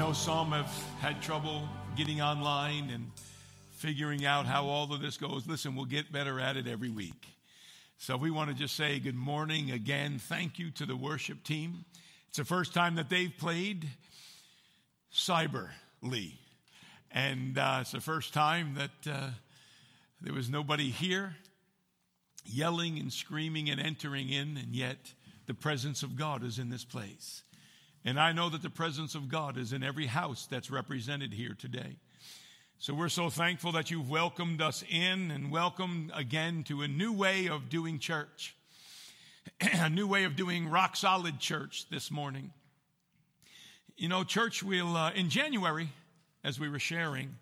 know some have had trouble getting online and figuring out how all of this goes. Listen, we'll get better at it every week. So we want to just say good morning again. Thank you to the worship team. It's the first time that they've played cyberly. And it's the first time that there was nobody here yelling and screaming and entering in, and yet the presence of God is in this place. And I know that the presence of God is in every house that's represented here today. So we're so thankful that you've welcomed us in and welcome again to a new way of doing church, a new way of doing rock solid church this morning. You know, church will, in January, as we were sharing,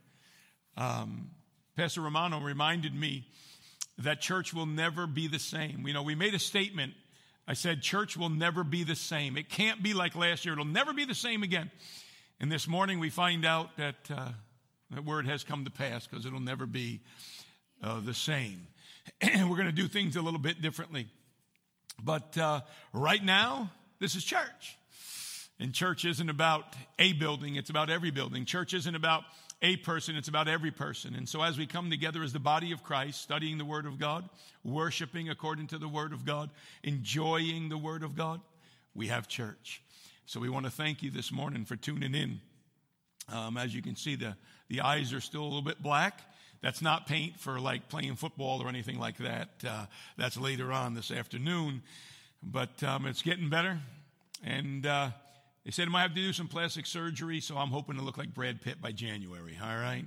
Pastor Romano reminded me that church will never be the same. You know, we made a statement. I said, church will never be the same. It can't be like last year. It'll never be the same again. And this morning we find out that that word has come to pass, because it'll never be the same. And we're going to do things a little bit differently. But right now, this is church. And church isn't about a building. It's about every building. Church isn't about a person. It's about every person. And so as we come together as the body of Christ, studying the Word of God, worshiping according to the Word of God, enjoying the Word of God, we have church. So we want to thank you this morning for tuning in. As you can see, the eyes are still a little bit black. That's not paint for like playing football or anything like that. That's later on this afternoon. But it's getting better. And they said I might have to do some plastic surgery, so I'm hoping to look like Brad Pitt by January, all right?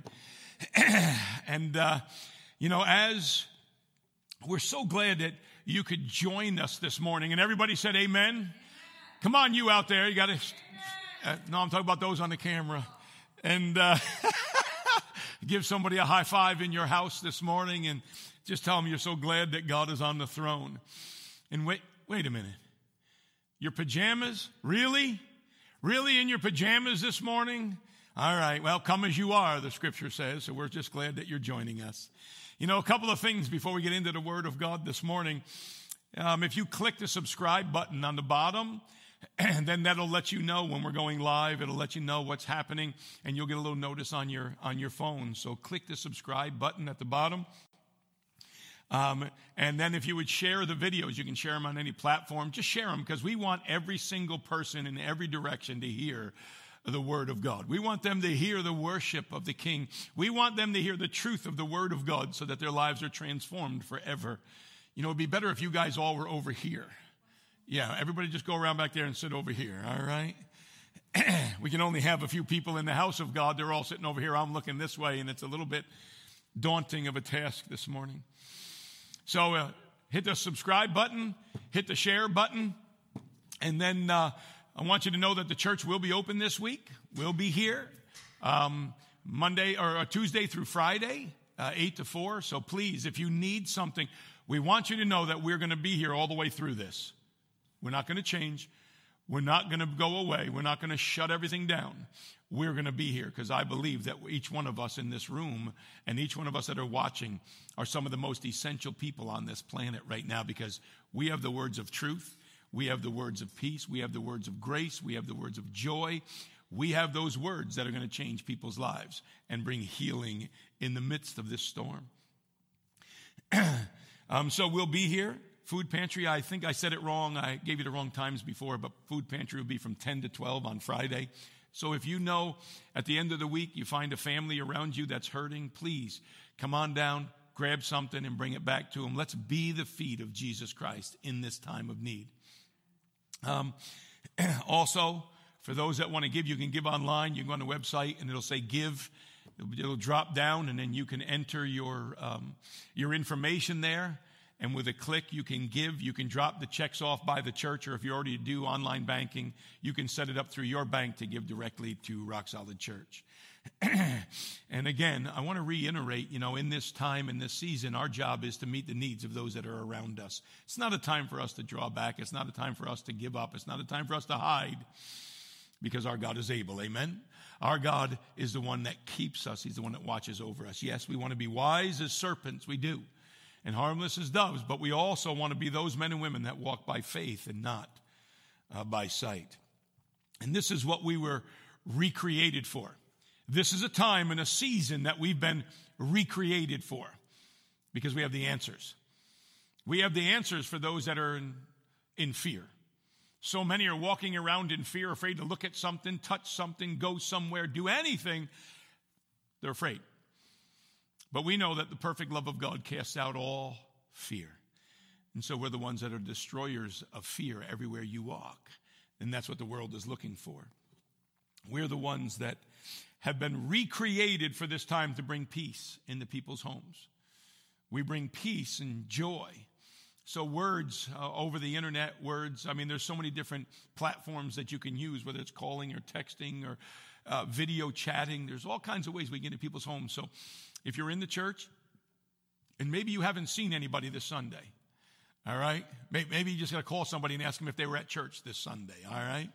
And, you know, as we're so glad that you could join us this morning. And everybody said amen? Amen. Come on, you out there. You got to, no, I'm talking about those on the camera. And give somebody a high five in your house this morning and just tell them you're so glad that God is on the throne. And wait a minute. Your pajamas? Really? Really in your pajamas this morning? All right. Well, come as you are, the scripture says. So we're just glad that you're joining us. You know, a couple of things before we get into the Word of God this morning. If you click the subscribe button on the bottom, and then that'll let you know when we're going live. It'll let you know what's happening, and you'll get a little notice on your phone. So click the subscribe button at the bottom. And then if you would share the videos, you can share them on any platform. Just share them, because we want every single person in every direction to hear the Word of God. We want them to hear the worship of the King. We want them to hear the truth of the Word of God so that their lives are transformed forever. You know, it'd be better if you guys all were over here. Yeah, everybody just go around back there and sit over here, all right? We can only have a few people in the house of God. They're all sitting over here. I'm looking this way, and it's a little bit daunting of a task this morning. So hit the subscribe button, hit the share button, and then I want you to know that the church will be open this week. We'll be here Monday or Tuesday through Friday, 8 to 4. So please, if you need something, we want you to know that we're going to be here all the way through this. We're not going to change. We're not going to go away. We're not going to shut everything down. We're going to be here, because I believe that each one of us in this room and each one of us that are watching are some of the most essential people on this planet right now, because we have the words of truth. We have the words of peace. We have the words of grace. We have the words of joy. We have those words that are going to change people's lives and bring healing in the midst of this storm. So we'll be here. Food pantry, I think I said it wrong. I gave you the wrong times before, but food pantry will be from 10 to 12 on Friday. So if you know at the end of the week you find a family around you that's hurting, please come on down, grab something, and bring it back to them. Let's be the feet of Jesus Christ in this time of need. Also, for those that want to give, you can give online. You can go on the website, and it'll say give. It'll drop down, and then you can enter your information there. And with a click, you can give. You can drop the checks off by the church, or if you already do online banking, you can set it up through your bank to give directly to Rock Solid Church. And again, I want to reiterate, you know, in this time, in this season, our job is to meet the needs of those that are around us. It's not a time for us to draw back. It's not a time for us to give up. It's not a time for us to hide, because our God is able. Amen? Our God is the one that keeps us. He's the one that watches over us. Yes, we want to be wise as serpents. We do. And harmless as doves, but we also want to be those men and women that walk by faith and not by sight. And this is what we were recreated for. This is a time and a season that we've been recreated for because we have the answers. We have the answers for those that are in fear. So many are walking around in fear, afraid to look at something, touch something, go somewhere, do anything. They're afraid. But we know that the perfect love of God casts out all fear. And so we're the ones that are destroyers of fear everywhere you walk. And that's what the world is looking for. We're the ones that have been recreated for this time to bring peace into people's homes. We bring peace and joy. So words over the internet, words, there's so many different platforms that you can use, whether it's calling or texting or video chatting. There's all kinds of ways we get into people's homes. So if you're in the church, and maybe you haven't seen anybody this Sunday, all right? Maybe you just got to call somebody and ask them if they were at church this Sunday, all right?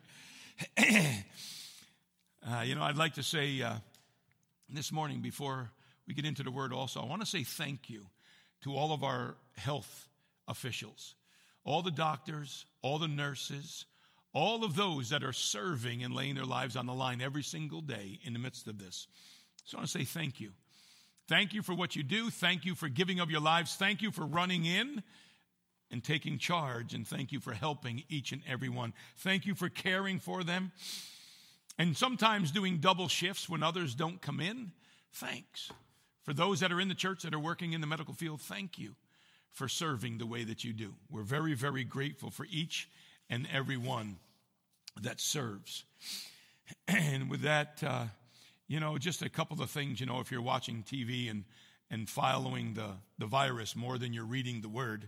I'd like to say this morning before we get into the word also, I want to say thank you to all of our health officials, all the doctors, all the nurses, all of those that are serving and laying their lives on the line every single day in the midst of this. So I want to say thank you. Thank you for what you do. Thank you for giving of your lives. Thank you for running in and taking charge. And thank you for helping each and every one. Thank you for caring for them. And sometimes doing double shifts when others don't come in. Thanks. For those that are in the church that are working in the medical field, thank you for serving the way that you do. We're very, very grateful for each and every one that serves. And with that, just a couple of things, if you're watching TV and following the virus more than you're reading the word,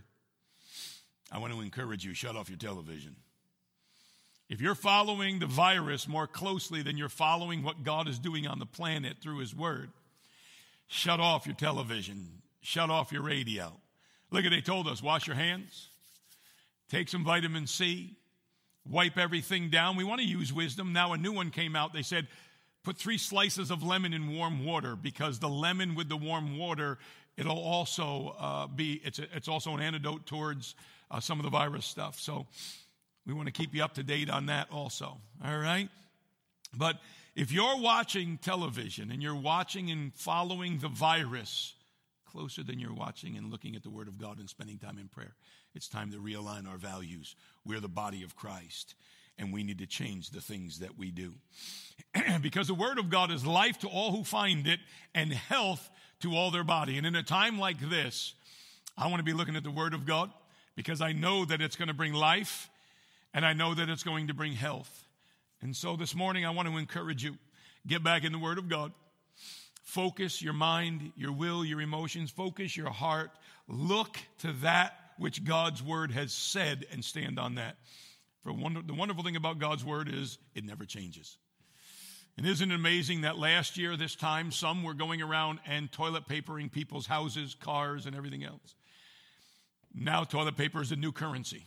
I want to encourage you, shut off your television. If you're following the virus more closely than you're following what God is doing on the planet through his word, shut off your television, shut off your radio. Look at, they told us, wash your hands, take some vitamin C, wipe everything down. We want to use wisdom. Now a new one came out. They said, put 3 slices of lemon in warm water, because the lemon with the warm water, it'll also it's also an antidote towards some of the virus stuff. So we want to keep you up to date on that also. All right. But if you're watching television and you're watching and following the virus closer than you're watching and looking at the word of God and spending time in prayer, it's time to realign our values. We're the body of Christ, and we need to change the things that we do. Because the word of God is life to all who find it and health to all their body. And in a time like this, I want to be looking at the word of God because I know that it's going to bring life and I know that it's going to bring health. And so this morning, I want to encourage you, get back in the word of God. Focus your mind, your will, your emotions. Focus your heart. Look to that which God's word has said and stand on that. The wonderful thing about God's word is it never changes. And isn't it amazing that last year, this time, some were going around and toilet papering people's houses, cars, and everything else. Now toilet paper is a new currency.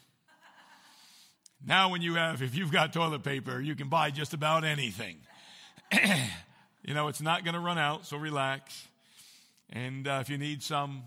Now if you've got toilet paper, you can buy just about anything. It's not going to run out, so relax. And if you need some,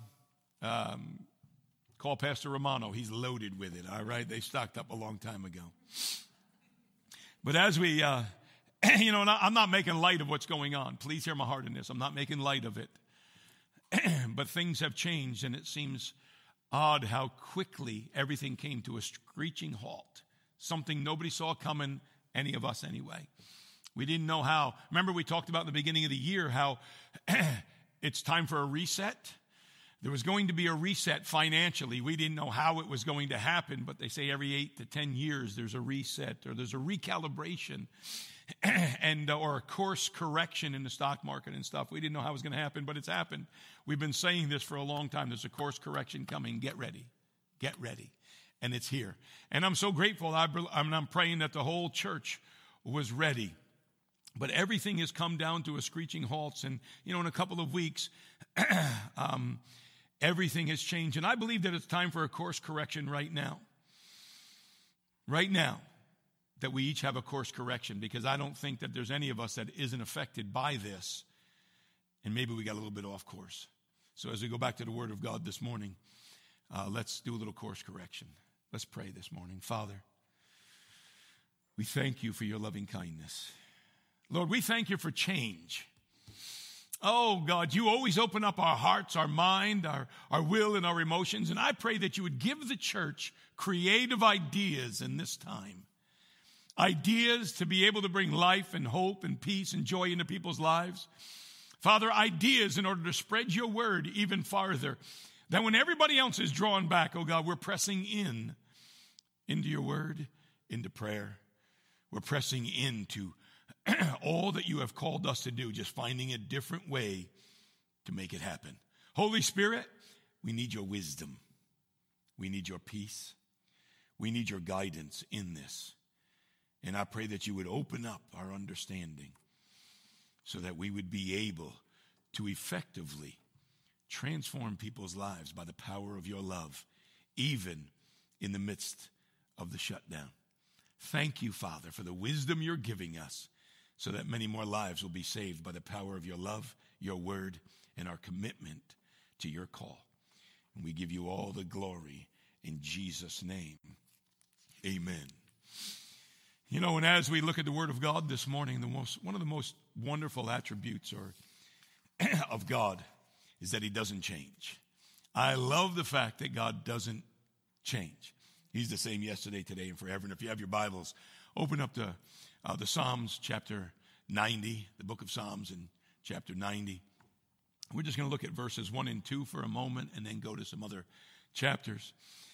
call Pastor Romano. He's loaded with it, all right? They stocked up a long time ago. But as we, I'm not making light of what's going on. Please hear my heart in this. I'm not making light of it. But things have changed, and it seems odd how quickly everything came to a screeching halt. Something nobody saw coming, any of us anyway. We didn't know how. Remember, we talked about in the beginning of the year how it's time for a reset. There was going to be a reset financially. We didn't know how it was going to happen, but they say every 8 to 10 years there's a reset or there's a recalibration or a course correction in the stock market and stuff. We didn't know how it was going to happen, but it's happened. We've been saying this for a long time. There's a course correction coming. Get ready. Get ready. And it's here. And I'm so grateful. I'm praying that the whole church was ready. But everything has come down to a screeching halt. And, in a couple of weeks, everything has changed. And I believe that it's time for a course correction right now. Right now, that we each have a course correction. Because I don't think that there's any of us that isn't affected by this. And maybe we got a little bit off course. So as we go back to the Word of God this morning, let's do a little course correction. Let's pray this morning. Father, we thank you for your loving kindness. Lord, we thank you for change. Oh, God, you always open up our hearts, our mind, our will, and our emotions. And I pray that you would give the church creative ideas in this time. Ideas to be able to bring life and hope and peace and joy into people's lives. Father, ideas in order to spread your word even farther. That when everybody else is drawn back, oh God, we're pressing into your word, into prayer. We're pressing into all that you have called us to do, just finding a different way to make it happen. Holy Spirit, we need your wisdom. We need your peace. We need your guidance in this. And I pray that you would open up our understanding so that we would be able to effectively transform people's lives by the power of your love, even in the midst of the shutdown. Thank you, Father, for the wisdom you're giving us, so that many more lives will be saved by the power of your love, your word, and our commitment to your call. And we give you all the glory in Jesus' name. Amen. You know, and as we look at the word of God this morning, one of the most wonderful attributes of God is that he doesn't change. I love the fact that God doesn't change. He's the same yesterday, today, and forever. And if you have your Bibles, open up to the Psalms, chapter 90, the book of Psalms in chapter 90. We're just going to look at verses 1 and 2 for a moment and then go to some other chapters.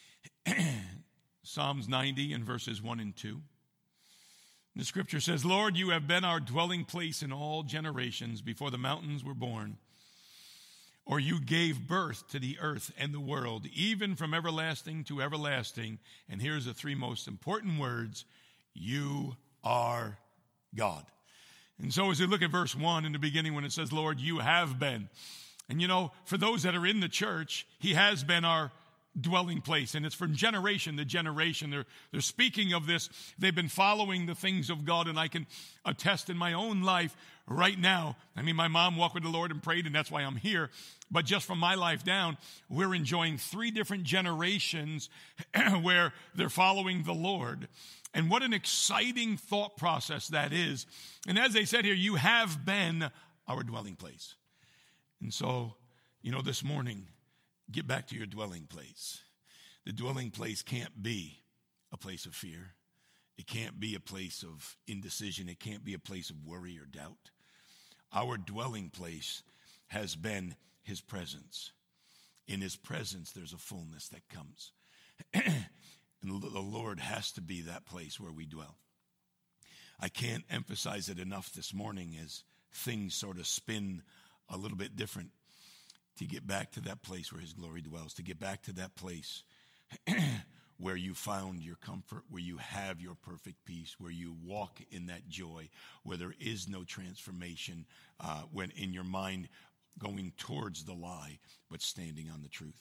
Psalms 90 and verses 1 and 2. The scripture says, Lord, you have been our dwelling place in all generations before the mountains were born, or you gave birth to the earth and the world, even from everlasting to everlasting. And here's the three most important words: you are God. And so as we look at verse 1 in the beginning, when it says, Lord, you have been. And you know, for those that are in the church, he has been our dwelling place. And it's from generation to generation. They're speaking of this. They've been following the things of God. And I can attest in my own life right now. I mean, my mom walked with the Lord and prayed, and that's why I'm here. But just from my life down, we're enjoying 3 different generations where they're following the Lord. And what an exciting thought process that is. And as they said here, you have been our dwelling place. And so, you know, this morning, get back to your dwelling place. The dwelling place can't be a place of fear. It can't be a place of indecision. It can't be a place of worry or doubt. Our dwelling place has been his presence. In his presence, there's a fullness that comes. And the Lord has to be that place where we dwell. I can't emphasize it enough this morning as things sort of spin a little bit different, to get back to that place where his glory dwells, to get back to that place where you found your comfort, where you have your perfect peace, where you walk in that joy, where there is no transformation when in your mind going towards the lie, but standing on the truth.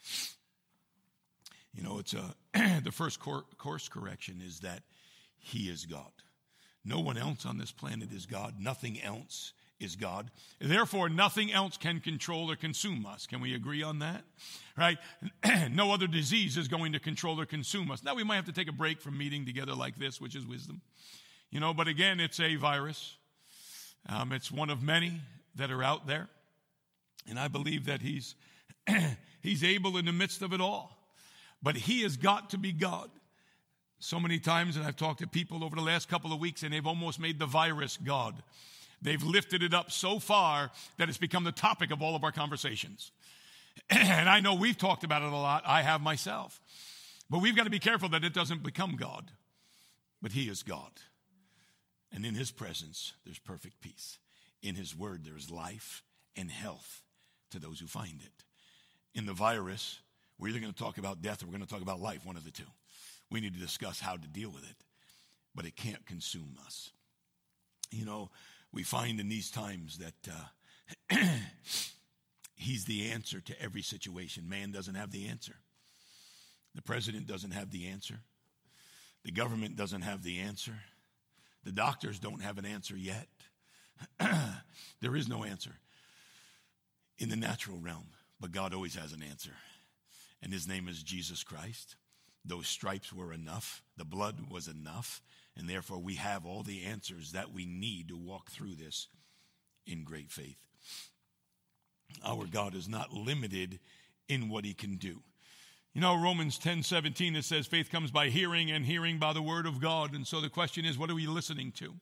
You know, it's the first course correction is that he is God. No one else on this planet is God. Nothing else is God. Therefore, nothing else can control or consume us. Can we agree on that? Right? No other disease is going to control or consume us. Now, we might have to take a break from meeting together like this, which is wisdom. You know, but again, it's a virus. It's one of many that are out there. And I believe that he's able in the midst of it all. But he has got to be God. So many times, and I've talked to people over the last couple of weeks, and they've almost made the virus God. They've lifted it up so far that it's become the topic of all of our conversations. And I know we've talked about it a lot. I have myself. But we've got to be careful that it doesn't become God. But he is God. And in his presence, there's perfect peace. In his word, there's life and health to those who find it. In the virus, we're either going to talk about death or we're going to talk about life, one of the two. We need to discuss how to deal with it. But it can't consume us. You know, we find in these times that he's the answer to every situation. Man doesn't have the answer. The president doesn't have the answer. The government doesn't have the answer. The doctors don't have an answer yet. There is no answer in the natural realm, but God always has an answer. And his name is Jesus Christ. Those stripes were enough. The blood was enough. And therefore, we have all the answers that we need to walk through this in great faith. Our God is not limited in what he can do. You know, Romans 10:17, it says faith comes by hearing, and hearing by the word of God. And so the question is, what are we listening to?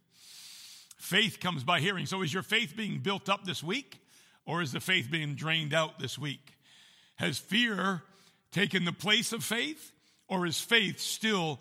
Faith comes by hearing. So is your faith being built up this week, or is the faith being drained out this week? Has fear taken the place of faith, or is faith still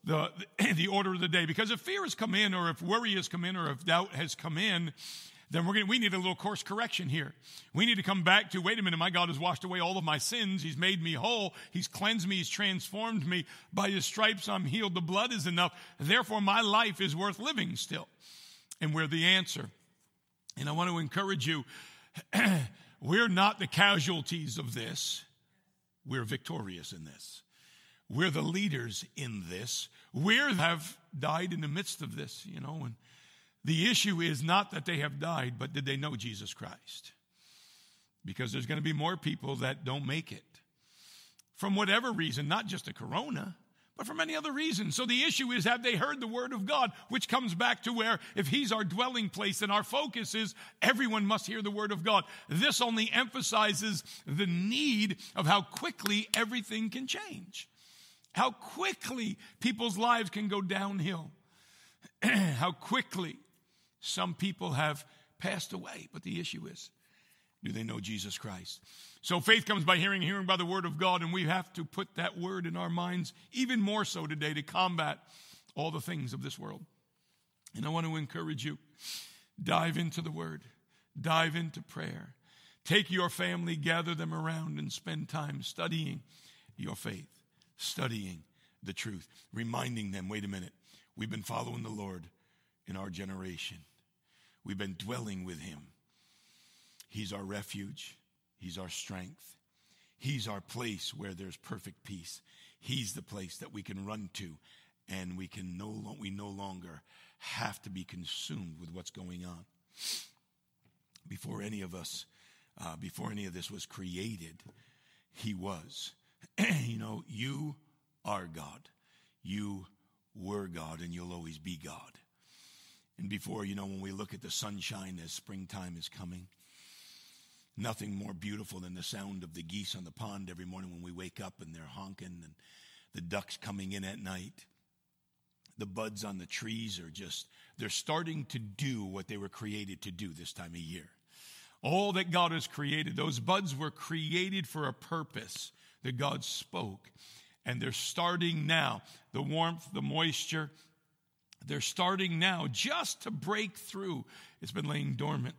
the order of the day? Because if fear has come in, or if worry has come in, or if doubt has come in, then we need a little course correction here. We need to come back to, wait a minute, my God has washed away all of my sins. He's made me whole. He's cleansed me. He's transformed me. By his stripes I'm healed. The blood is enough. Therefore, my life is worth living still. And we're the answer. And I want to encourage you, we're not the casualties of this. We're victorious in this. We're the leaders in this. We have died in the midst of this, you know, and the issue is not that they have died, but did they know Jesus Christ? Because there's going to be more people that don't make it. From whatever reason, not just a corona, but for many other reasons. So the issue is, have they heard the word of God? Which comes back to where, if he's our dwelling place, then our focus is everyone must hear the word of God. This only emphasizes the need of how quickly everything can change. How quickly people's lives can go downhill. How quickly some people have passed away. But the issue is, do they know Jesus Christ? So faith comes by hearing, hearing by the word of God, and we have to put that word in our minds even more so today to combat all the things of this world. And I want to encourage you, dive into the word, dive into prayer. Take your family, gather them around, and spend time studying your faith, studying the truth, reminding them, wait a minute, we've been following the Lord in our generation. We've been dwelling with him. He's our refuge. He's our strength. He's our place where there's perfect peace. He's the place that we can run to, and we no longer have to be consumed with what's going on. Before any of this was created, he was. You know, you are God. You were God, and you'll always be God. And before, you know, when we look at the sunshine as springtime is coming, nothing more beautiful than the sound of the geese on the pond every morning when we wake up and they're honking, and the ducks coming in at night. The buds on the trees they're starting to do what they were created to do this time of year. All that God has created, those buds were created for a purpose that God spoke. And they're starting now, the warmth, the moisture, they're starting now just to break through. It's been laying dormant.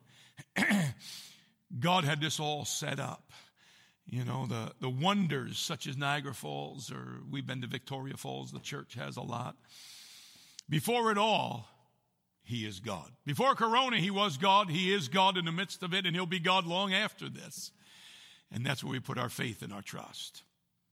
God had this all set up. You know, the wonders such as Niagara Falls, or we've been to Victoria Falls, the church has a lot. Before it all, he is God. Before Corona, he was God. He is God in the midst of it, and he'll be God long after this. And that's where we put our faith and our trust.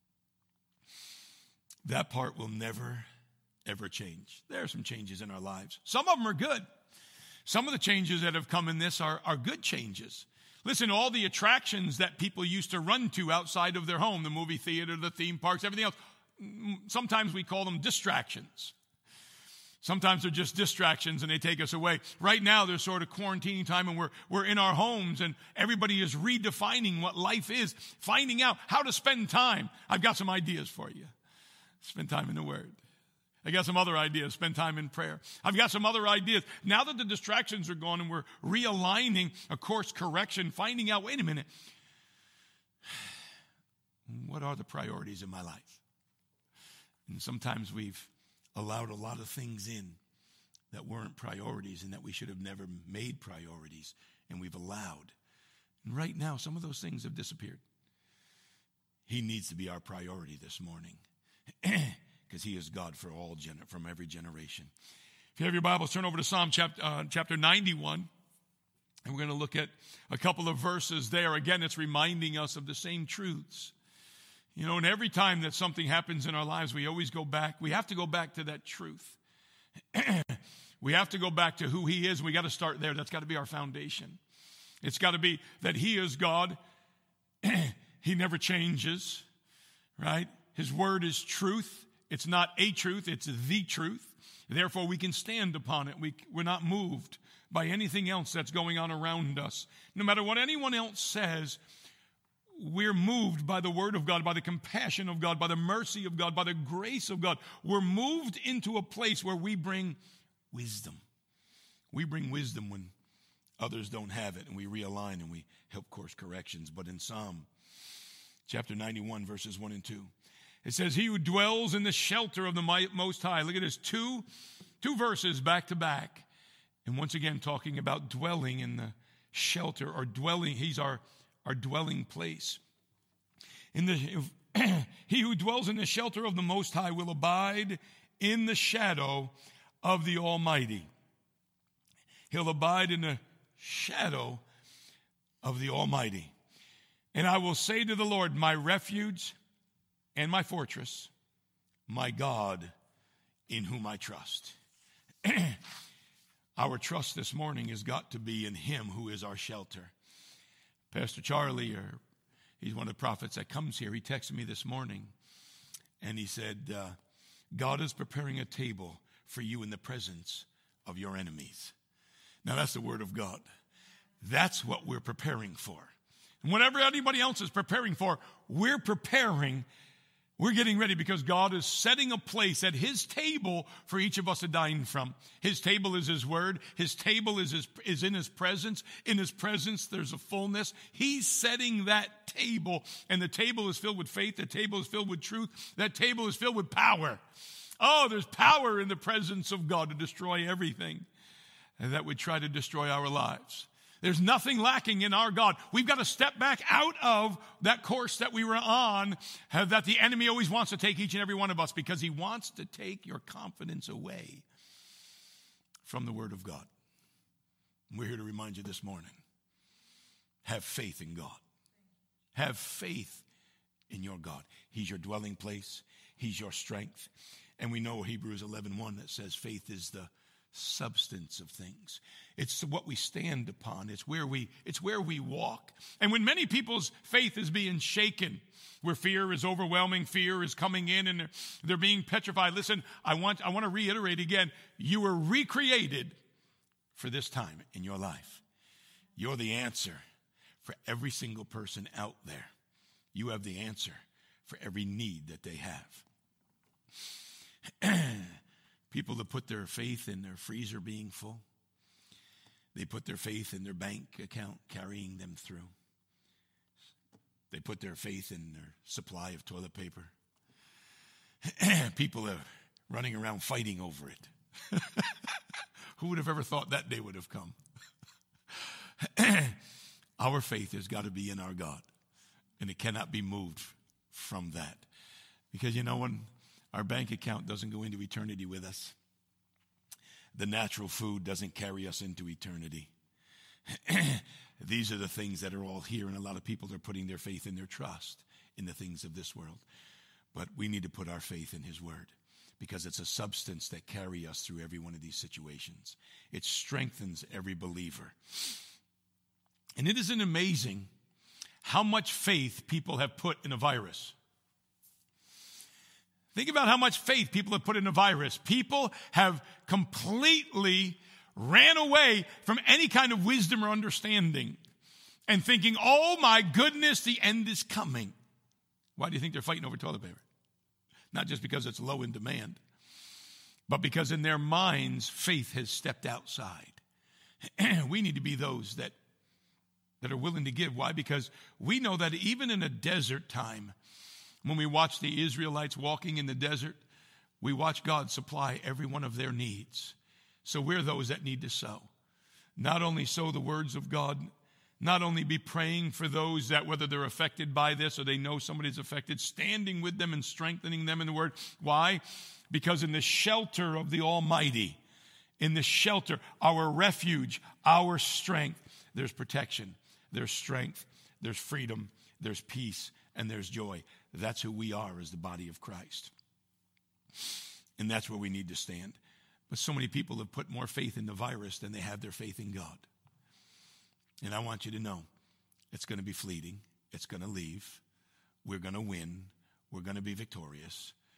That part will never, ever change. There are some changes in our lives. Some of them are good. Some of the changes that have come in this are good changes. Listen, all the attractions that people used to run to outside of their home, the movie theater, the theme parks, everything else, sometimes we call them distractions. Sometimes they're just distractions and they take us away. Right now, there's sort of quarantining time, and we're in our homes, and everybody is redefining what life is, finding out how to spend time. I've got some ideas for you. Spend time in the Word. I got some other ideas. Spend time in prayer. I've got some other ideas. Now that the distractions are gone and we're realigning a course correction, finding out, wait a minute, what are the priorities in my life? And sometimes we've allowed a lot of things in that weren't priorities and that we should have never made priorities, and we've allowed. And right now, some of those things have disappeared. He needs to be our priority this morning. Because he is God for all from every generation. If you have your Bibles, turn over to Psalm chapter 91. And we're going to look at a couple of verses there. Again, it's reminding us of the same truths. You know, and every time that something happens in our lives, we always go back. We have to go back to that truth. We have to go back to who he is. We got to start there. That's got to be our foundation. It's got to be that he is God. He never changes, right? His word is truth. It's not a truth, it's the truth. Therefore, we can stand upon it. We're not moved by anything else that's going on around us. No matter what anyone else says, we're moved by the word of God, by the compassion of God, by the mercy of God, by the grace of God. We're moved into a place where we bring wisdom. We bring wisdom when others don't have it, and we realign and we help course corrections. But in Psalm chapter 91, verses 1 and 2, it says, he who dwells in the shelter of the Most High. Look at this, two verses back to back. And once again, talking about dwelling in the shelter or dwelling. He's our dwelling place. He who dwells in the shelter of the Most High will abide in the shadow of the Almighty. He'll abide in the shadow of the Almighty. And I will say to the Lord, my refuge and my fortress, my God in whom I trust. Our trust this morning has got to be in him who is our shelter. Pastor Charlie, he's one of the prophets that comes here, he texted me this morning, and he said, God is preparing a table for you in the presence of your enemies. Now, that's the word of God. That's what we're preparing for. And whatever anybody else is preparing for, we're preparing. We're getting ready because God is setting a place at his table for each of us to dine from. His table is his word. His table is in his presence. In his presence, there's a fullness. He's setting that table, and the table is filled with faith. The table is filled with truth. That table is filled with power. Oh, there's power in the presence of God to destroy everything that would try to destroy our lives. There's nothing lacking in our God. We've got to step back out of that course that we were on, that the enemy always wants to take each and every one of us, because he wants to take your confidence away from the word of God. We're here to remind you this morning, have faith in God. Have faith in your God. He's your dwelling place. He's your strength. And we know Hebrews 11:1 that says faith is the substance of things. It's what we stand upon. It's where we walk. And when many people's faith is being shaken, where fear is overwhelming, fear is coming in, and they're being petrified. Listen, I want to reiterate again, you were recreated for this time in your life. You're the answer for every single person out there. You have the answer for every need that they have. People that put their faith in their freezer being full. They put their faith in their bank account carrying them through. They put their faith in their supply of toilet paper. People are running around fighting over it. Who would have ever thought that day would have come? Our faith has got to be in our God, and it cannot be moved from that. Because you know, when our bank account doesn't go into eternity with us, the natural food doesn't carry us into eternity. These are the things that are all here, and a lot of people are putting their faith and their trust in the things of this world. But we need to put our faith in his word, because it's a substance that carry us through every one of these situations. It strengthens every believer. And it isn't amazing how much faith people have put in a virus. Think about how much faith people have put in a virus. People have completely ran away from any kind of wisdom or understanding and thinking, oh my goodness, the end is coming. Why do you think they're fighting over toilet paper? Not just because it's low in demand, but because in their minds, faith has stepped outside. We need to be those that are willing to give. Why? Because we know that even in a desert time, when we watch the Israelites walking in the desert, we watch God supply every one of their needs. So we're those that need to sow. Not only sow the words of God, not only be praying for those that, whether they're affected by this or they know somebody's affected, standing with them and strengthening them in the word. Why? Because in the shelter of the Almighty, in the shelter, our refuge, our strength, there's protection, there's strength, there's freedom, there's peace, and there's joy. That's who we are as the body of Christ. And that's where we need to stand. But so many people have put more faith in the virus than they have their faith in God. And I want you to know, it's going to be fleeting. It's going to leave. We're going to win. We're going to be victorious.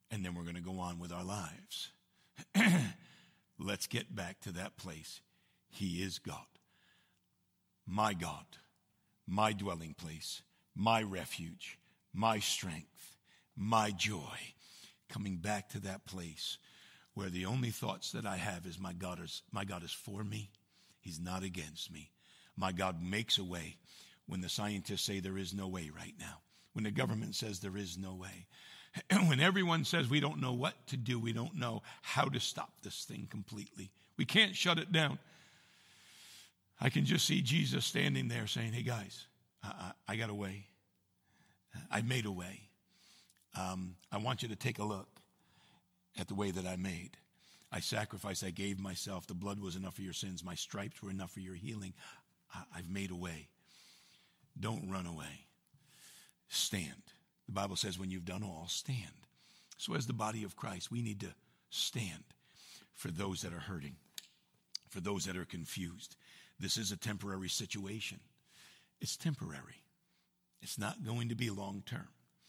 and then we're going to go on with our lives. Let's get back to that place. He is God, my dwelling place, my refuge, my strength, my joy. Coming back to that place where the only thoughts that I have is my God is for me. He's not against me. My God makes a way when the scientists say there is no way right now, when the government says there is no way, and when everyone says we don't know what to do, we don't know how to stop this thing completely. We can't shut it down. I can just see Jesus standing there saying, hey guys, I got a way. I made a way. I want you to take a look at the way that I made. I sacrificed, I gave myself. The blood was enough for your sins. My stripes were enough for your healing. I've made a way. Don't run away. Stand. The Bible says when you've done all, stand. So as the body of Christ, we need to stand for those that are hurting, for those that are confused. This is a temporary situation. It's temporary. It's not going to be long term.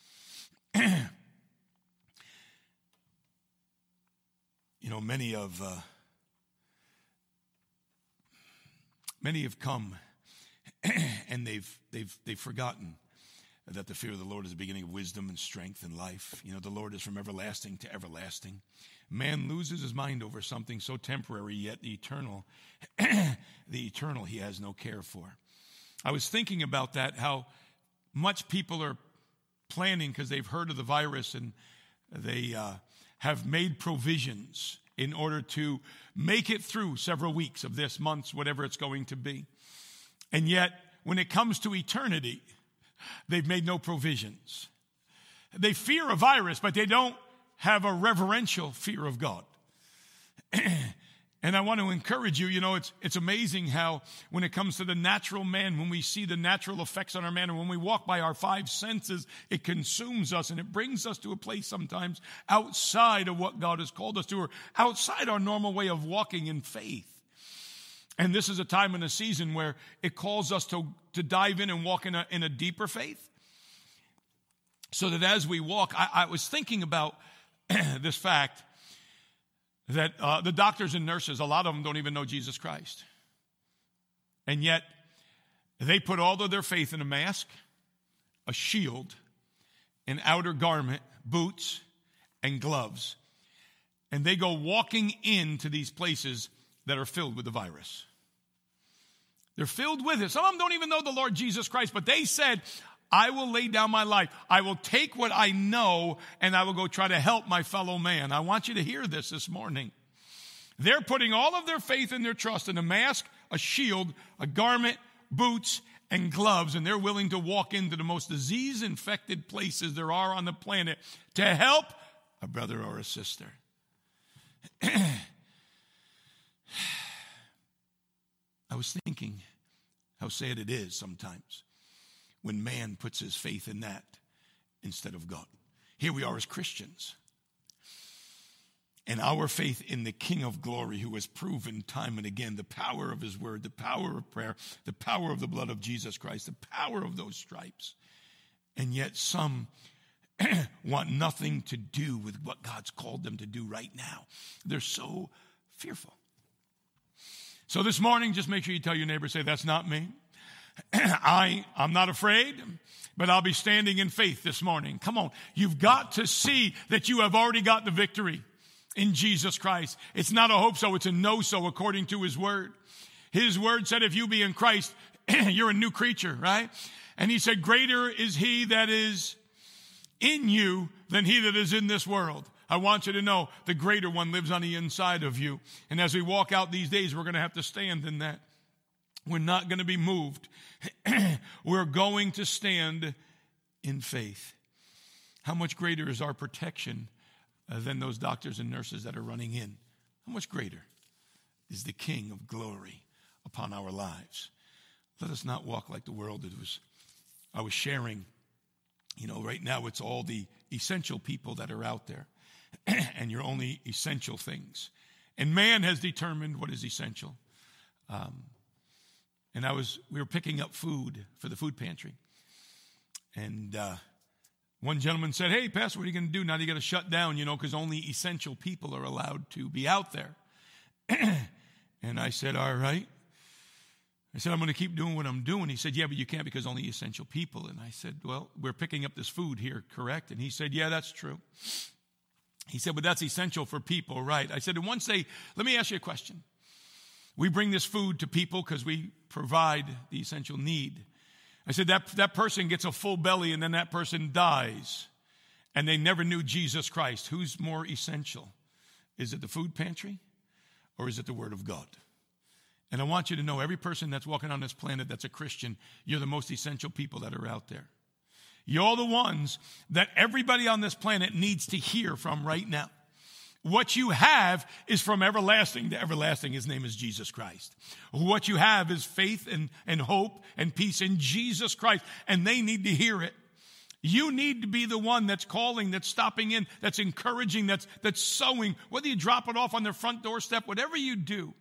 Many have come and they've forgotten that the fear of the Lord is the beginning of wisdom and strength and life. The Lord is from everlasting to everlasting. Man loses his mind over something so temporary, yet the eternal he has no care for. I was thinking about that, how much people are planning because they've heard of the virus and they have made provisions in order to make it through several weeks of this, months, whatever it's going to be. And yet, when it comes to eternity, they've made no provisions. They fear a virus, but they don't have a reverential fear of God. And I want to encourage you, it's amazing how when it comes to the natural man, when we see the natural effects on our man, and when we walk by our five senses, it consumes us and it brings us to a place sometimes outside of what God has called us to, or outside our normal way of walking in faith. And this is a time and a season where it calls us to dive in and walk in a deeper faith. So that as we walk, I was thinking about this fact that the doctors and nurses, a lot of them don't even know Jesus Christ. And yet, they put all of their faith in a mask, a shield, an outer garment, boots, and gloves. And they go walking into these places that are filled with the virus. They're filled with it. Some of them don't even know the Lord Jesus Christ, but they said, I will lay down my life. I will take what I know and I will go try to help my fellow man. I want you to hear this morning. They're putting all of their faith and their trust in a mask, a shield, a garment, boots, and gloves, and they're willing to walk into the most disease-infected places there are on the planet to help a brother or a sister. I was thinking how sad it is sometimes when man puts his faith in that instead of God. Here we are as Christians, and our faith in the King of Glory, who has proven time and again the power of his word, the power of prayer, the power of the blood of Jesus Christ, the power of those stripes. And yet some want nothing to do with what God's called them to do right now. They're so fearful. So this morning, just make sure you tell your neighbor, say, that's not me. I'm not afraid, but I'll be standing in faith this morning. Come on. You've got to see that you have already got the victory in Jesus Christ. It's not a hope so, it's a no so according to his word. His word said, if you be in Christ, you're a new creature, right? And he said, greater is he that is in you than he that is in this world. I want you to know the greater one lives on the inside of you. And as we walk out these days, we're going to have to stand in that. We're not going to be moved. We're going to stand in faith. How much greater is our protection than those doctors and nurses that are running in? How much greater is the King of Glory upon our lives? Let us not walk like the world. I was sharing, right now it's all the essential people that are out there. And your only essential things. And man has determined what is essential. And we were picking up food for the food pantry. And One gentleman said, hey, Pastor, what are you going to do now that you got to shut down, because only essential people are allowed to be out there. And I said, all right. I said, I'm going to keep doing what I'm doing. He said, yeah, but you can't because only essential people. And I said, well, we're picking up this food here, correct? And he said, yeah, that's true. He said, but that's essential for people, right? I said, and once let me ask you a question. We bring this food to people because we provide the essential need. I said, that person gets a full belly and then that person dies and they never knew Jesus Christ. Who's more essential? Is it the food pantry or is it the Word of God? And I want you to know, every person that's walking on this planet that's a Christian, you're the most essential people that are out there. You're the ones that everybody on this planet needs to hear from right now. What you have is from everlasting to everlasting. His name is Jesus Christ. What you have is faith and hope and peace in Jesus Christ, and they need to hear it. You need to be the one that's calling, that's stopping in, that's encouraging, that's sowing. Whether you drop it off on their front doorstep, whatever you do,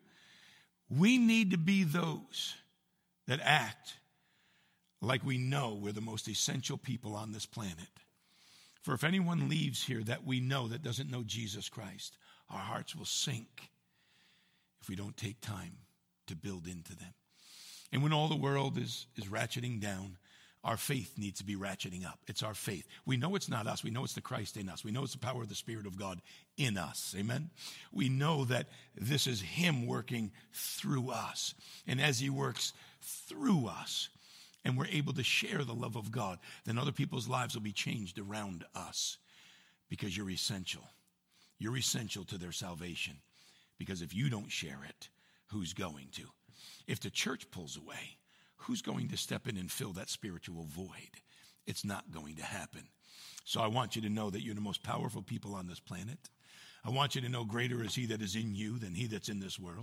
we need to be those that act like we know we're the most essential people on this planet. For if anyone leaves here that we know that doesn't know Jesus Christ, our hearts will sink if we don't take time to build into them. And when all the world is ratcheting down, our faith needs to be ratcheting up. It's our faith. We know it's not us. We know it's the Christ in us. We know it's the power of the Spirit of God in us. Amen? We know that this is Him working through us. And as He works through us, and we're able to share the love of God, then other people's lives will be changed around us because you're essential. You're essential to their salvation because if you don't share it, who's going to? If the church pulls away, who's going to step in and fill that spiritual void? It's not going to happen. So I want you to know that you're the most powerful people on this planet. I want you to know greater is He that is in you than he that's in this world.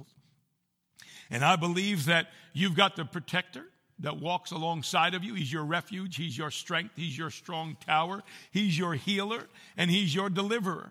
And I believe that you've got the protector that walks alongside of you. He's your refuge. He's your strength. He's your strong tower. He's your healer, and He's your deliverer.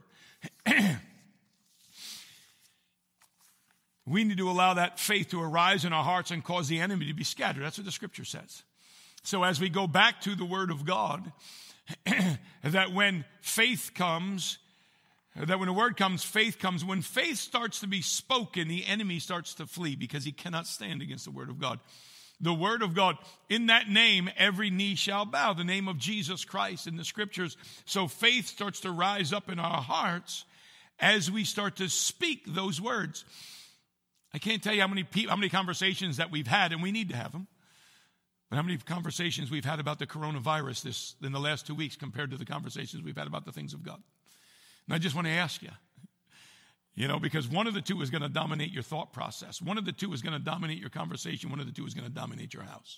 We need to allow that faith to arise in our hearts and cause the enemy to be scattered. That's what the Scripture says. So as we go back to the Word of God, that when faith comes, that when the Word comes, faith comes. When faith starts to be spoken, the enemy starts to flee because he cannot stand against the Word of God. The Word of God, in that name, every knee shall bow, the name of Jesus Christ in the Scriptures. So faith starts to rise up in our hearts as we start to speak those words. I can't tell you how many conversations that we've had, and we need to have them, but how many conversations we've had about the coronavirus in the last 2 weeks compared to the conversations we've had about the things of God. And I just want to ask you, because one of the two is going to dominate your thought process. One of the two is going to dominate your conversation. One of the two is going to dominate your house.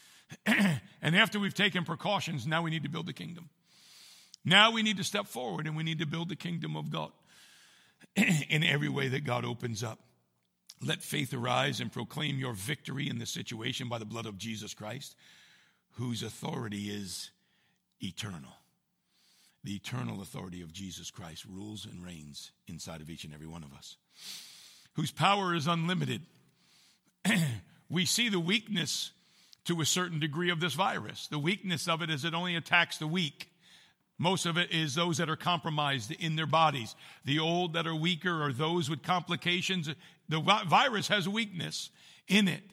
And after we've taken precautions, now we need to build the kingdom. Now we need to step forward and we need to build the kingdom of God in every way that God opens up. Let faith arise and proclaim your victory in this situation by the blood of Jesus Christ, whose authority is eternal. The eternal authority of Jesus Christ rules and reigns inside of each and every one of us, whose power is unlimited. We see the weakness to a certain degree of this virus. The weakness of it is it only attacks the weak. Most of it is those that are compromised in their bodies. The old that are weaker or those with complications. The virus has a weakness in it.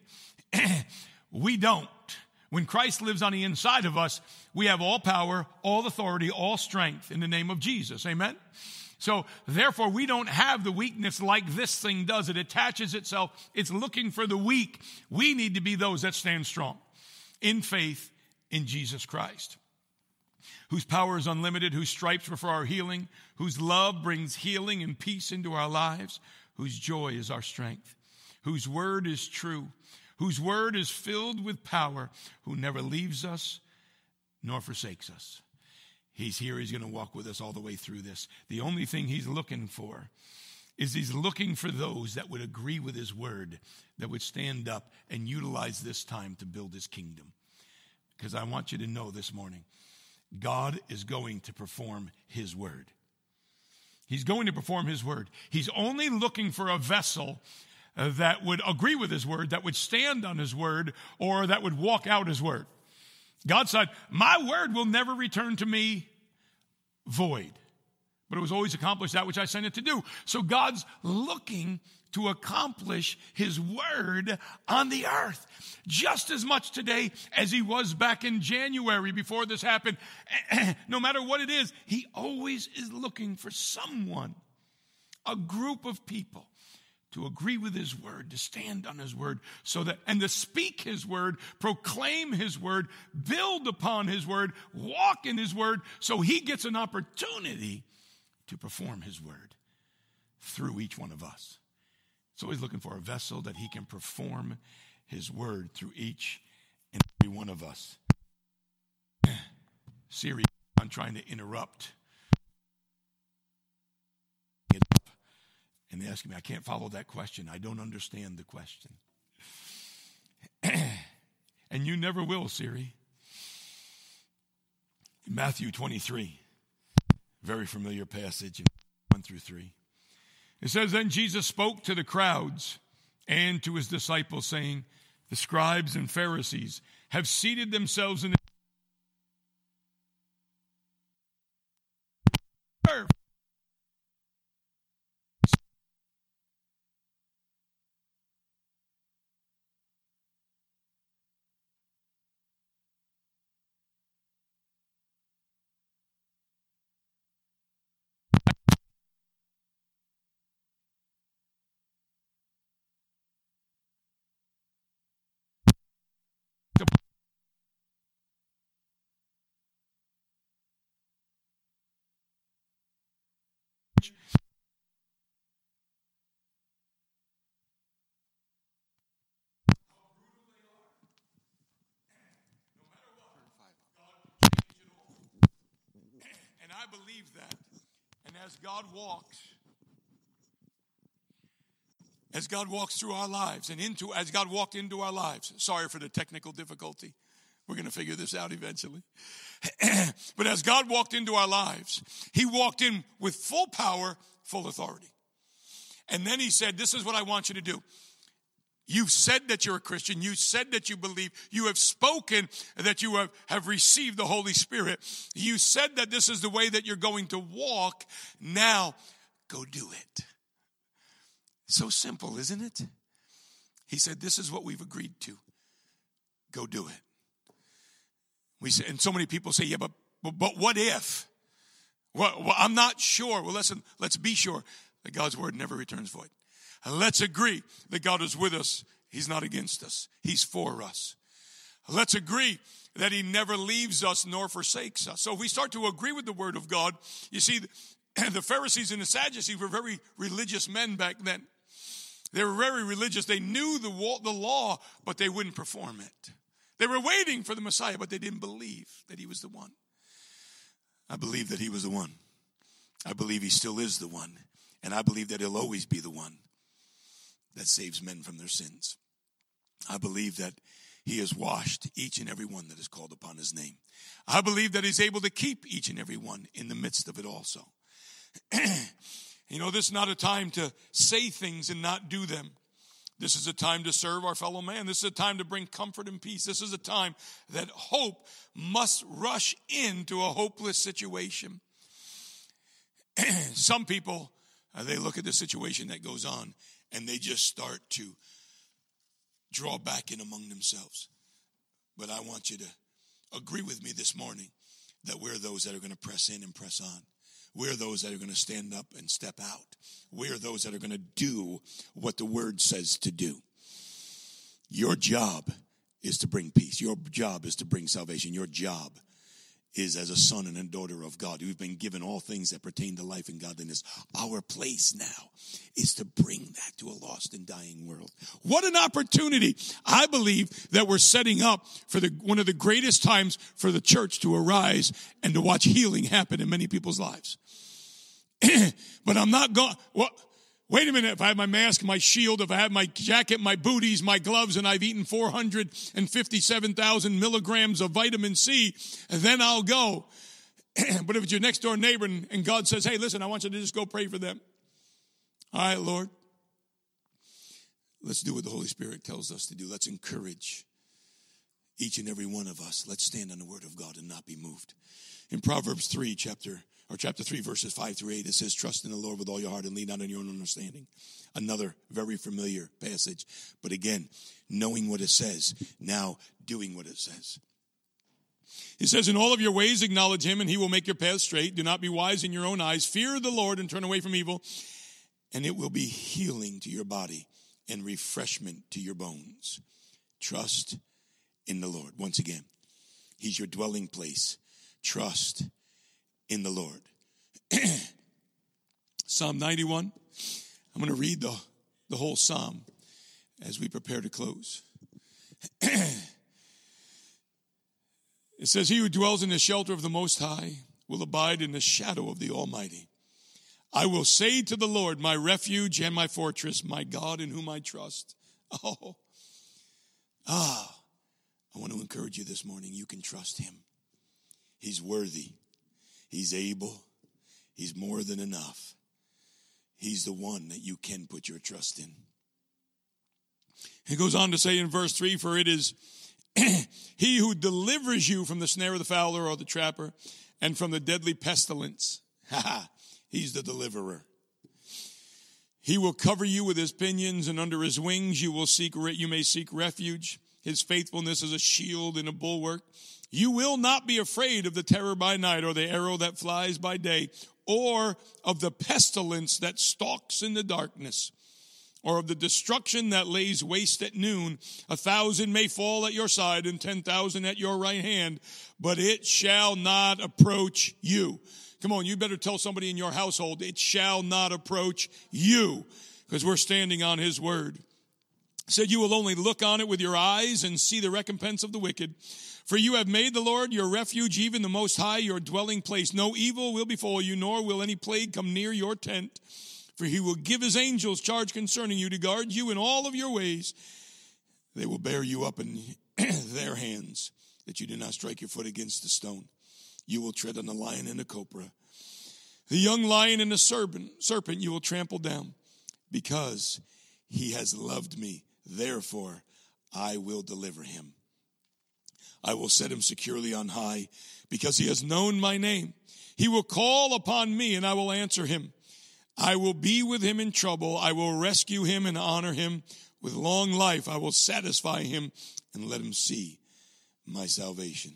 We don't. When Christ lives on the inside of us, we have all power, all authority, all strength in the name of Jesus. Amen? So, therefore, we don't have the weakness like this thing does. It attaches itself. It's looking for the weak. We need to be those that stand strong in faith in Jesus Christ, whose power is unlimited, whose stripes were for our healing, whose love brings healing and peace into our lives, whose joy is our strength, whose word is true, whose word is filled with power, who never leaves us nor forsakes us. He's here. He's going to walk with us all the way through this. The only thing He's looking for is He's looking for those that would agree with His word, that would stand up and utilize this time to build His kingdom. Because I want you to know this morning, God is going to perform His word. He's going to perform His word. He's only looking for a vessel that would agree with His word, that would stand on His word, or that would walk out His word. God said, my word will never return to me void. But it was always accomplished that which I sent it to do. So God's looking to accomplish his word on the earth just as much today as he was back in January before this happened. No matter what it is, he always is looking for someone, a group of people, to agree with his word, to stand on his word, so that, and to speak his word, proclaim his word, build upon his word, walk in his word, so he gets an opportunity to perform his word through each one of us. So he's looking for a vessel that he can perform his word through each and every one of us. Siri, I'm trying to interrupt. And they ask me, I can't follow that question. I don't understand the question. And you never will, Siri. Matthew 23, very familiar passage, 1 through 3. It says, then Jesus spoke to the crowds and to his disciples, saying, the scribes and Pharisees have seated themselves in the And I believe that. And as God walks through our lives and as God walked into our lives, sorry for the technical difficulty. We're going to figure this out eventually. But as God walked into our lives, he walked in with full power, full authority. And then he said, this is what I want you to do. You've said that you're a Christian. You said that you believe. You have spoken that you have received the Holy Spirit. You said that this is the way that you're going to walk. Now, go do it. So simple, isn't it? He said, this is what we've agreed to. Go do it. We say, and so many people say, yeah, but what if? Well, I'm not sure. Well, listen, let's be sure that God's word never returns void. And let's agree that God is with us. He's not against us. He's for us. Let's agree that he never leaves us nor forsakes us. So if we start to agree with the word of God, you see, the Pharisees and the Sadducees were very religious men back then. They were very religious. They knew the law, but they wouldn't perform it. They were waiting for the Messiah, but they didn't believe that he was the one. I believe that he was the one. I believe he still is the one. And I believe that he'll always be the one that saves men from their sins. I believe that he has washed each and every one that is called upon his name. I believe that he's able to keep each and every one in the midst of it also. You know, this is not a time to say things and not do them. This is a time to serve our fellow man. This is a time to bring comfort and peace. This is a time that hope must rush into a hopeless situation. Some people, they look at the situation that goes on and they just start to draw back in among themselves. But I want you to agree with me this morning that we're those that are going to press in and press on. We're those that are going to stand up and step out. We're those that are going to do what the word says to do. Your job is to bring peace. Your job is to bring salvation. Your job is as a son and a daughter of God. We've been given all things that pertain to life and godliness. Our place now is to bring that to a lost and dying world. What an opportunity. I believe that we're setting up for one of the greatest times for the church to arise and to watch healing happen in many people's lives. But I'm not going, wait a minute, if I have my mask, my shield, if I have my jacket, my booties, my gloves, and I've eaten 457,000 milligrams of vitamin C, then I'll go. But if it's your next door neighbor and God says, hey, listen, I want you to just go pray for them. All right, Lord. Let's do what the Holy Spirit tells us to do. Let's encourage each and every one of us. Let's stand on the word of God and not be moved. In Proverbs 3, or chapter 3, verses 5 through 8. It says, trust in the Lord with all your heart and lean not on your own understanding. Another very familiar passage. But again, knowing what it says, now doing what it says. It says, in all of your ways acknowledge him, and he will make your path straight. Do not be wise in your own eyes. Fear the Lord and turn away from evil, and it will be healing to your body and refreshment to your bones. Trust in the Lord. Once again, he's your dwelling place. Trust in the Lord. Psalm 91. I'm going to read the whole psalm as we prepare to close. It says, he who dwells in the shelter of the Most High will abide in the shadow of the Almighty. I will say to the Lord, my refuge and my fortress, my God in whom I trust. I want to encourage you this morning. You can trust him. He's worthy. He's able. He's more than enough. He's the one that you can put your trust in. He goes on to say in verse 3, for it is he who delivers you from the snare of the fowler or the trapper and from the deadly pestilence. He's the deliverer. He will cover you with his pinions, and under his wings you may seek refuge. His faithfulness is a shield and a bulwark. You will not be afraid of the terror by night, or the arrow that flies by day, or of the pestilence that stalks in the darkness, or of the destruction that lays waste at noon. 1,000 may fall at your side and 10,000 at your right hand, but it shall not approach you. Come on, you better tell somebody in your household, it shall not approach you, because we're standing on his word. He said, you will only look on it with your eyes and see the recompense of the wicked. For you have made the Lord your refuge, even the Most High, your dwelling place. No evil will befall you, nor will any plague come near your tent. For he will give his angels charge concerning you to guard you in all of your ways. They will bear you up in their hands, that you do not strike your foot against the stone. You will tread on the lion and the cobra. The young lion and the serpent you will trample down, because he has loved me. Therefore, I will deliver him. I will set him securely on high, because he has known my name. He will call upon me, and I will answer him. I will be with him in trouble. I will rescue him and honor him. With long life, I will satisfy him and let him see my salvation.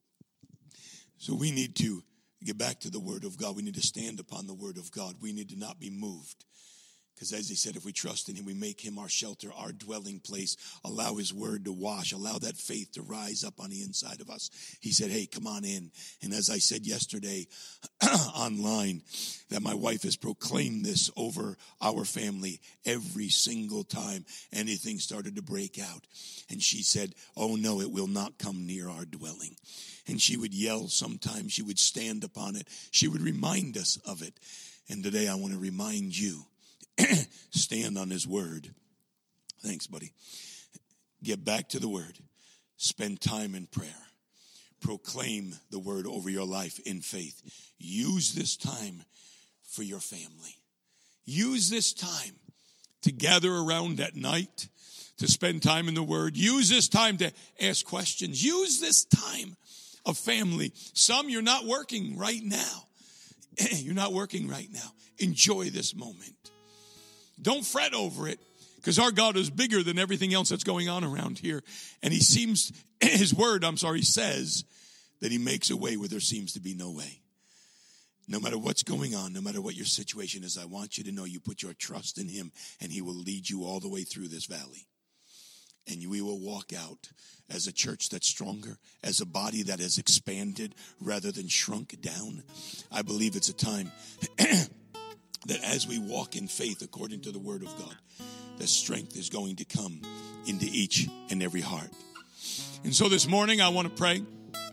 So we need to get back to the word of God. We need to stand upon the word of God. We need to not be moved. Because as he said, if we trust in him, we make him our shelter, our dwelling place. Allow his word to wash. Allow that faith to rise up on the inside of us. He said, hey, come on in. And as I said yesterday online, that my wife has proclaimed this over our family every single time anything started to break out. And she said, oh no, it will not come near our dwelling. And she would yell sometimes. She would stand upon it. She would remind us of it. And today I want to remind you. Stand on his word. Thanks, buddy. Get back to the word. Spend time in prayer. Proclaim the word over your life in faith. Use this time for your family. Use this time to gather around at night, to spend time in the word. Use this time to ask questions. Use this time of family. Some you're not working right now. You're not working right now. Enjoy this moment. Don't fret over it, because our God is bigger than everything else that's going on around here. And his word says that he makes a way where there seems to be no way. No matter what's going on, no matter what your situation is, I want you to know you put your trust in him, and he will lead you all the way through this valley. And we will walk out as a church that's stronger, as a body that has expanded rather than shrunk down. I believe it's a time that as we walk in faith according to the word of God, that strength is going to come into each and every heart. And so this morning I want to pray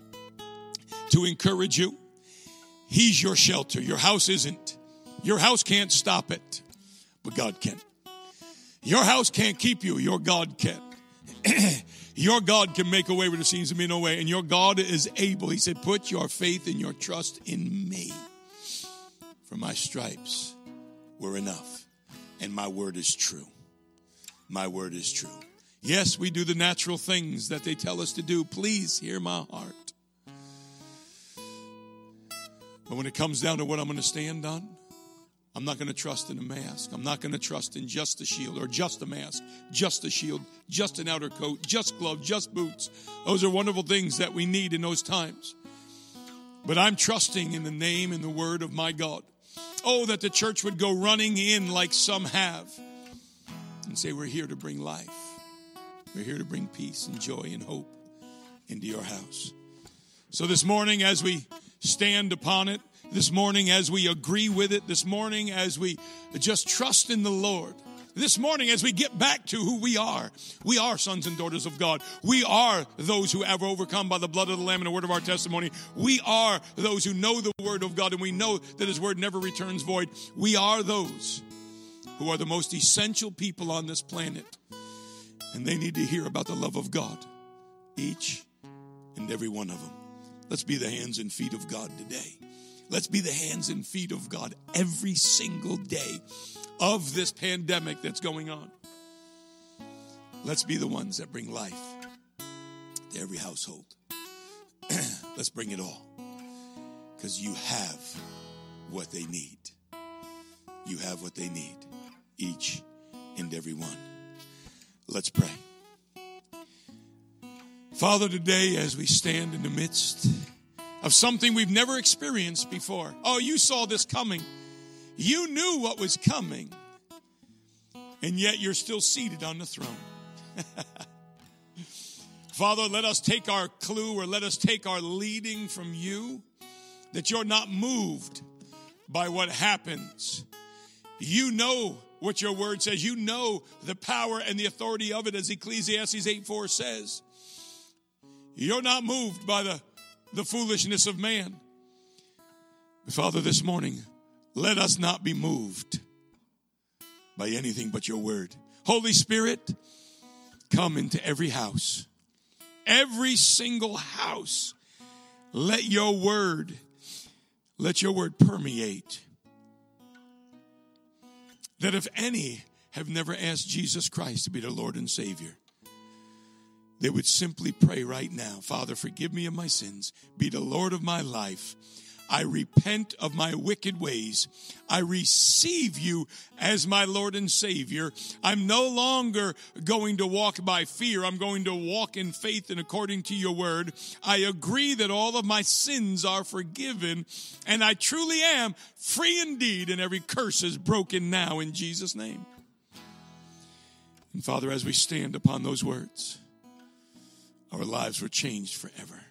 to encourage you. He's your shelter. Your house isn't. Your house can't stop it, but God can. Your house can't keep you. Your God can. Your God can make a way where there seems to be no way. And your God is able. He said, put your faith and your trust in me. For my stripes were enough, and my word is true. My word is true. Yes, we do the natural things that they tell us to do. Please hear my heart. But when it comes down to what I'm going to stand on, I'm not going to trust in a mask. I'm not going to trust in just a shield or just a mask, just a shield, just an outer coat, just gloves, just boots. Those are wonderful things that we need in those times. But I'm trusting in the name and the word of my God. Oh, that the church would go running in like some have and say, we're here to bring life. We're here to bring peace and joy and hope into your house. So this morning, as we stand upon it, this morning as we agree with it, this morning as we just trust in the Lord, this morning as we get back to who we are sons and daughters of God. We are those who have overcome by the blood of the Lamb and the word of our testimony. We are those who know the word of God, and we know that his word never returns void. We are those who are the most essential people on this planet, and they need to hear about the love of God, each and every one of them. Let's be the hands and feet of God today. Let's be the hands and feet of God every single day of this pandemic that's going on. Let's be the ones that bring life to every household. Let's bring it all, because you have what they need. You have what they need, each and every one. Let's pray. Father, today as we stand in the midst of something we've never experienced before. Oh, you saw this coming. You knew what was coming. And yet you're still seated on the throne. Father, let us take our clue, or let us take our leading from you, that you're not moved by what happens. You know what your word says. You know the power and the authority of it, as Ecclesiastes 8:4 says. You're not moved by the foolishness of man. But Father, this morning, let us not be moved by anything but your word. Holy Spirit, come into every house, every single house. Let your word permeate. That if any have never asked Jesus Christ to be their Lord and Savior, they would simply pray right now, Father, forgive me of my sins. Be the Lord of my life. I repent of my wicked ways. I receive you as my Lord and Savior. I'm no longer going to walk by fear. I'm going to walk in faith and according to your word. I agree that all of my sins are forgiven, and I truly am free indeed, and every curse is broken now in Jesus' name. And Father, as we stand upon those words, our lives were changed forever.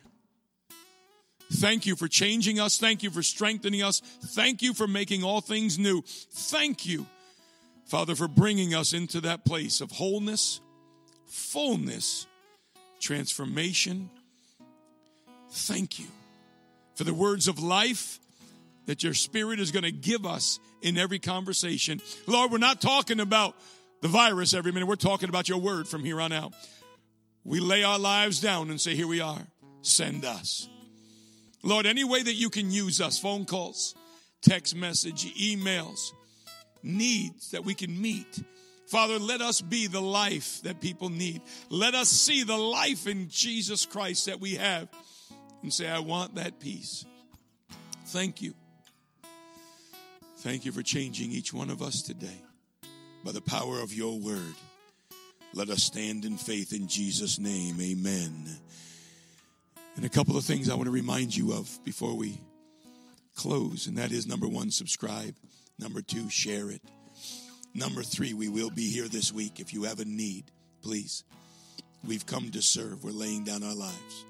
Thank you for changing us. Thank you for strengthening us. Thank you for making all things new. Thank you, Father, for bringing us into that place of wholeness, fullness, transformation. Thank you for the words of life that your Spirit is going to give us in every conversation. Lord, we're not talking about the virus every minute. We're talking about your word from here on out. We lay our lives down and say, here we are. Send us. Lord, any way that you can use us, phone calls, text message, emails, needs that we can meet. Father, let us be the life that people need. Let us see the life in Jesus Christ that we have and say, I want that peace. Thank you. Thank you for changing each one of us today by the power of your word. Let us stand in faith in Jesus' name. Amen. And a couple of things I want to remind you of before we close, and that is, number 1, subscribe. Number 2, share it. Number 3, we will be here this week. If you have a need, please. We've come to serve. We're laying down our lives.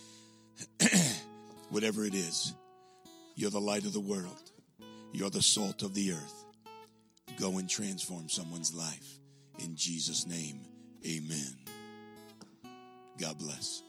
Whatever it is, you're the light of the world. You're the salt of the earth. Go and transform someone's life. In Jesus' name, amen. God bless.